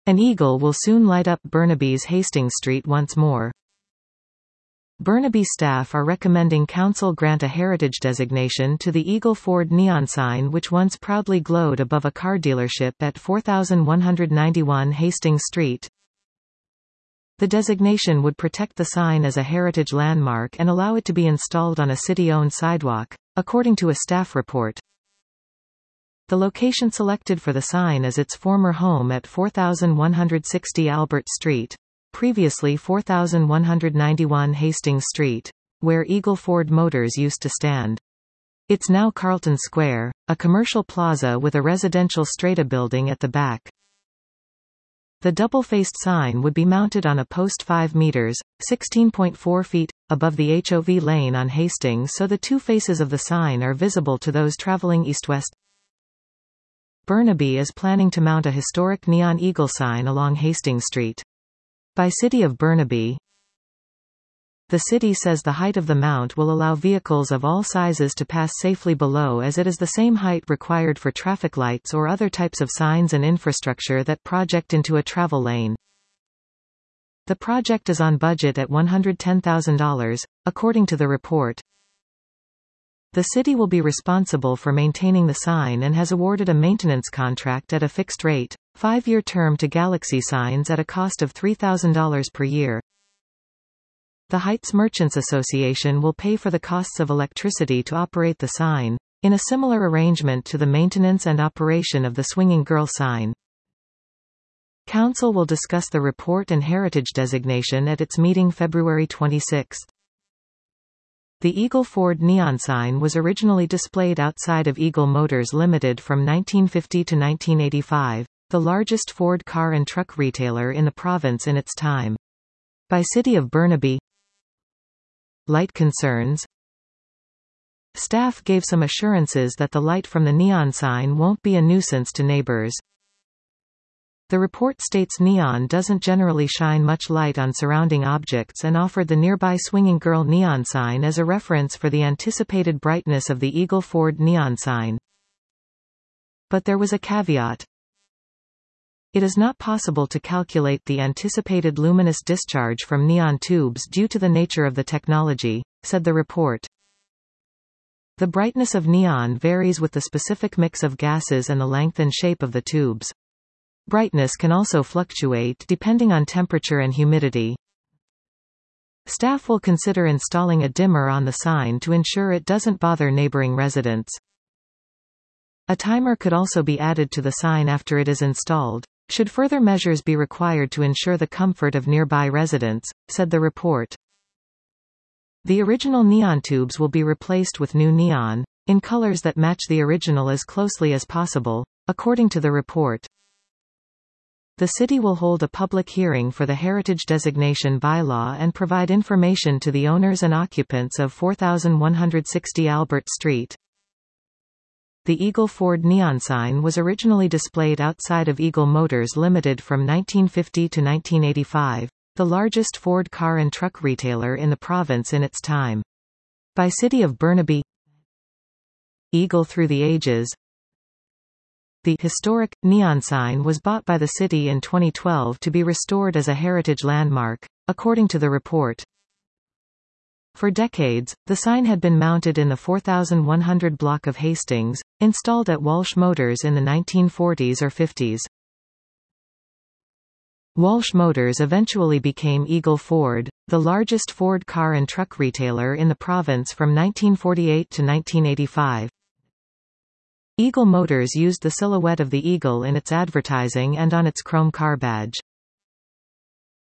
An eagle will soon light up Burnaby's Hastings Street once more. Burnaby staff are recommending Council grant a heritage designation to the Eagle Ford neon sign which once proudly glowed above a car dealership at 4191 Hastings Street. The designation would protect the sign as a heritage landmark and allow it to be installed on a city-owned sidewalk, according to a staff report. The location selected for the sign is its former home at 4160 Albert Street, previously 4191 Hastings Street, where Eagle Ford Motors used to stand. It's now Carlton Square, a commercial plaza with a residential strata building at the back. The double-faced sign would be mounted on a post 5 meters, 16.4 feet, above the HOV lane on Hastings so the two faces of the sign are visible to those traveling east-west. Burnaby is planning to mount a historic neon eagle sign along Hastings Street. By City of Burnaby. The city says the height of the mount will allow vehicles of all sizes to pass safely below as it is the same height required for traffic lights or other types of signs and infrastructure that project into a travel lane. The project is on budget at $110,000, according to the report. The city will be responsible for maintaining the sign and has awarded a maintenance contract at a fixed rate, 5-year term to Galaxy Signs at a cost of $3,000 per year. The Heights Merchants Association will pay for the costs of electricity to operate the sign, in a similar arrangement to the maintenance and operation of the Swinging Girl sign. Council will discuss the report and heritage designation at its meeting February 26. The Eagle Ford neon sign was originally displayed outside of Eagle Motors Limited from 1950 to 1985, the largest Ford car and truck retailer in the province in its time. By City of Burnaby. Light concerns. Staff gave some assurances that the light from the neon sign won't be a nuisance to neighbors. The report states neon doesn't generally shine much light on surrounding objects and offered the nearby Swinging Girl neon sign as a reference for the anticipated brightness of the Eagle Ford neon sign. But there was a caveat. It is not possible to calculate the anticipated luminous discharge from neon tubes due to the nature of the technology, said the report. The brightness of neon varies with the specific mix of gases and the length and shape of the tubes. Brightness can also fluctuate depending on temperature and humidity. Staff will consider installing a dimmer on the sign to ensure it doesn't bother neighboring residents. A timer could also be added to the sign after it is installed, should further measures be required to ensure the comfort of nearby residents, said the report. The original neon tubes will be replaced with new neon, in colors that match the original as closely as possible, according to the report. The city will hold a public hearing for the heritage designation bylaw and provide information to the owners and occupants of 4160 Albert Street. The Eagle Ford neon sign was originally displayed outside of Eagle Motors Limited from 1950 to 1985, the largest Ford car and truck retailer in the province in its time. By City of Burnaby. Eagle Through the Ages. The historic neon sign was bought by the city in 2012 to be restored as a heritage landmark, according to the report. For decades, the sign had been mounted in the 4100 block of Hastings, installed at Walsh Motors in the 1940s or 50s. Walsh Motors eventually became Eagle Ford, the largest Ford car and truck retailer in the province from 1948 to 1985. Eagle Motors used the silhouette of the eagle in its advertising and on its chrome car badge.